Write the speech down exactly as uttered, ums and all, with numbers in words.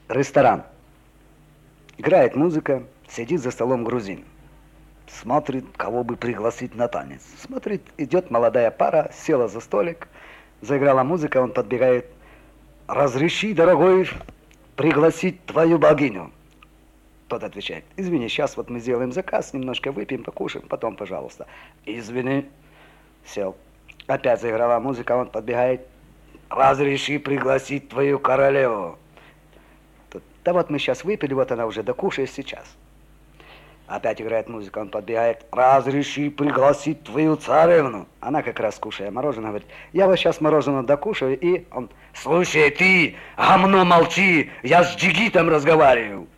Ресторан. Играет музыка, сидит за столом грузин. Смотрит, кого бы пригласить на танец. Смотрит, идет молодая пара, села за столик, заиграла музыка, он подбегает. «Разреши, дорогой, пригласить твою богиню». Тот отвечает: «Извини, сейчас вот мы сделаем заказ, немножко выпьем, покушаем, потом, пожалуйста». «Извини». Сел. Опять заиграла музыка, он подбегает. «Разреши пригласить твою королеву». Тут: «Да вот мы сейчас выпили, вот она уже докушает сейчас». Опять играет музыка, он подбегает. «Разреши пригласить твою царевну». Она как раз, кушая мороженое, говорит: «Я вот сейчас мороженое докушаю». И он: «Слушай, ты, гамно, молчи, я с джигитом разговариваю».